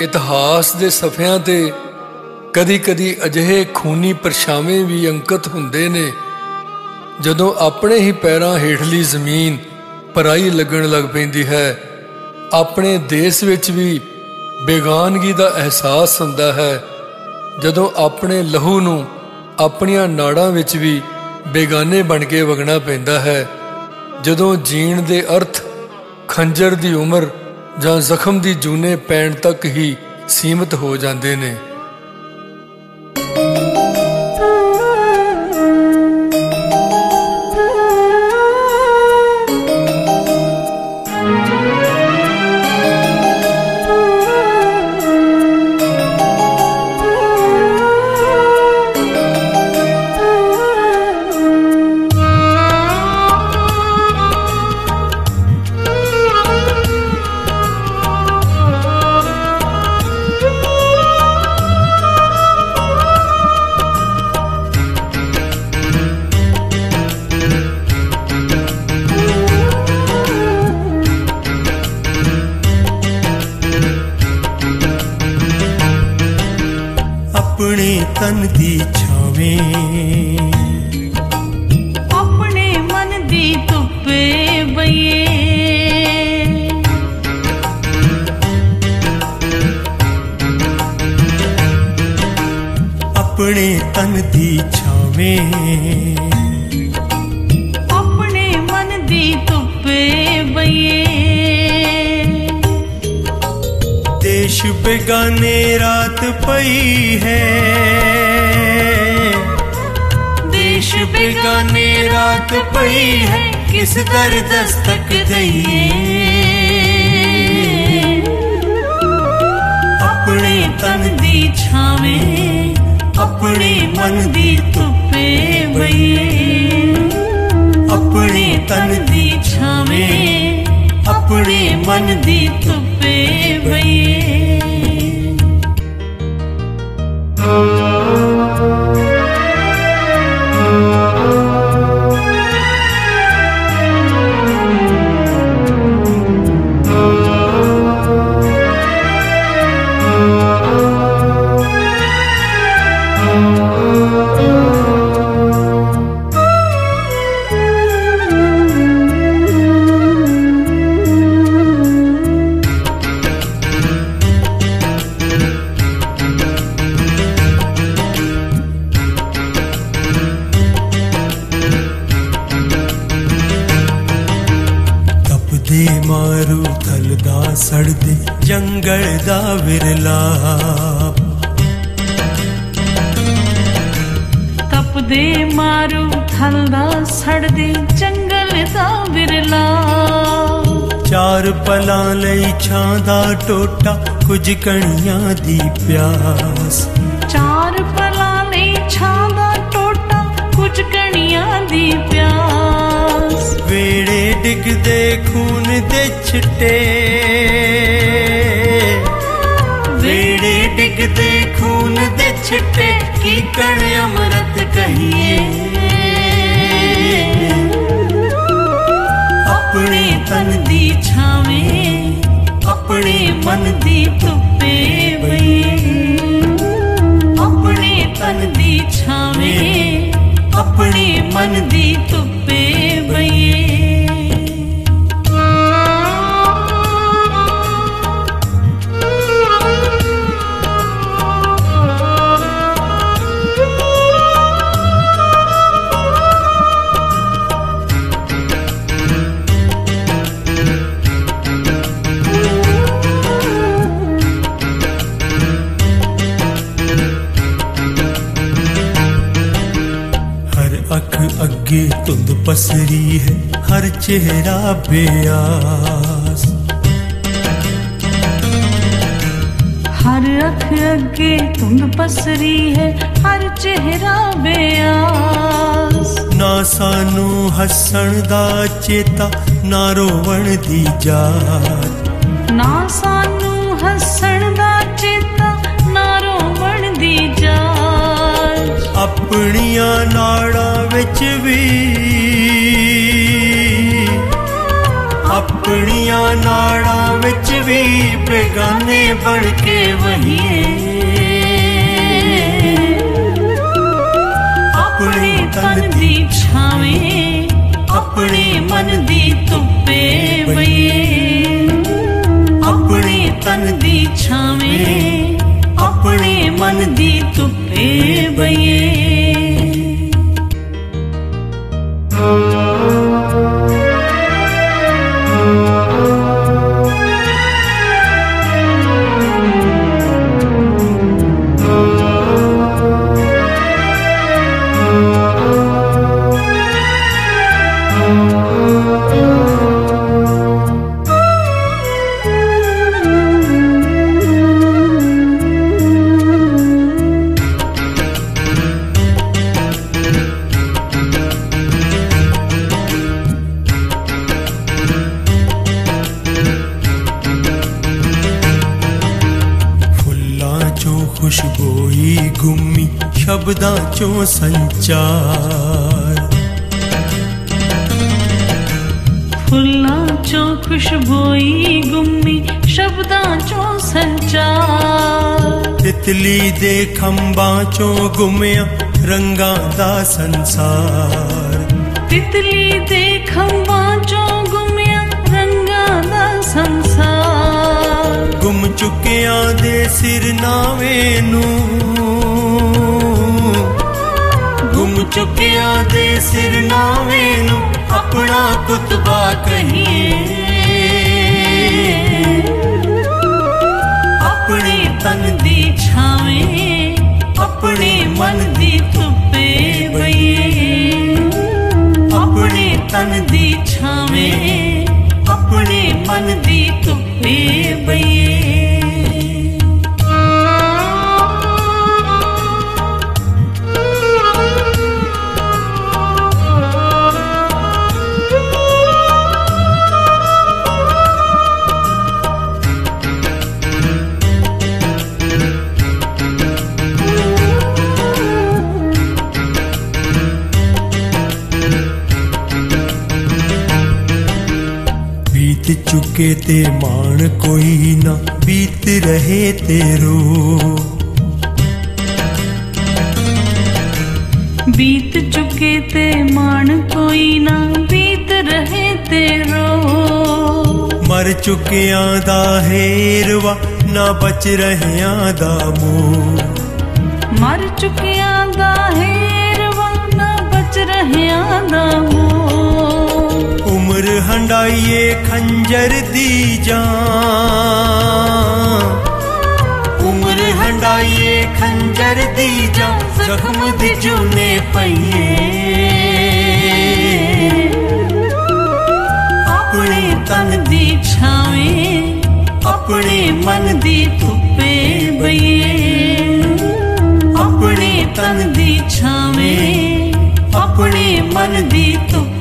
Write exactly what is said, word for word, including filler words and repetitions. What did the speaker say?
इतिहास के सफ़ियां ते कदी कदी अजिहे खूनी परछावें भी अंकित हुंदे ने जदों अपने ही पैरां हेठली जमीन पराई लगन लग पैंदी है। अपने देश विच भी बेगानगी का एहसास हुंदा है जदों अपने लहू नूं अपनियां नाड़ां विच भी बेगाने बन के वगना पैंदा है। जदों जीण दे अर्थ खंजर दी उम्र जां जख्म दी जूने पैण तक ही सीमित हो जाते ने। अपने तन दी छावें अपने मन दी धुप्पे बइए अपने तन दी छावें अपने मन दी धुप्पे बइए देश बेगाने रात पई है देश बेगाने रात पई है किस दर दस्तक दइए अपने तन दी छावें अपने मन दी धुप्पे बइए अपने तन दी छावें अपने मन दी धुप्पे बइए। मारू थलदा सड़दे जंगल दा विरलाप तपदे मारू थलदा सड़दे जंगल दा विरलाप चार पलां लई छां दा टोटा कुछ कणियां दी प्यास चार पलां लई छां दा टोटा कुछ कणियां दी प्यास वेड़े डिगदे खून दे छिट्टे वेड़े डिगदे खून दे छिट्टे की कण अमृत कहिए अपने तन दी छावें अपने मन दी धुप्पे बइए अपने तन दी छावें अपने मन दी धुप्पे बइए। अख अगे धुंध पसरी है हर चेहरा बेआस हर अख अगे धुंध पसरी है हर चेहरा बेआस ना सानू हसण दा चेता ना रोवण दी जात ना सानू हसण दा चेता ना रोवण दी जात अपनियां नाड़ा विच भी अपनियां नाड़ा विच भी बेगाने बढ़ के वहिए अपने तन दी छावें अपने मन दी धुप्पे बइए अपने तन दी छावें अपने मन दी धुप्पे बइए खुशबोई गुम्मी शब्दां चों संचार फुल्लां चों खुशबोई गुम्मी शब्दां चों संचार तितली दे खंबां चों गुम्मिया रंगां दा संसार तितली दे खंबां चों गुम्मिया रंगां दा संसार गुम चुकिया दे सिरनावे नू गुम चुकिया दे सिरनावे नू अपना कुतबा कहिए अपने तन दी छावें अपने मन दी धुप्पे बइए अपने तन दी छावें अपने मन दी धुप्पे बइए बीत चुके ते मान कोई ना बीत रहे तेरो बीत चुके ते मान कोई ना बीत रहे तेरो मर चुकिया दा हेरवा ना बच रहिया दा मोह मर चुकिया दा हेरवा ना बच रहिया दा मोह उम्र हंडाइए खंजर दी जान उम्र हंडाइए खंजर दी जान जख्म दी जूने पइए अपने तन दी छावें अपने मन दी धुप्पे बइए अपने तन दी छावें अपने मन दी धुप्पे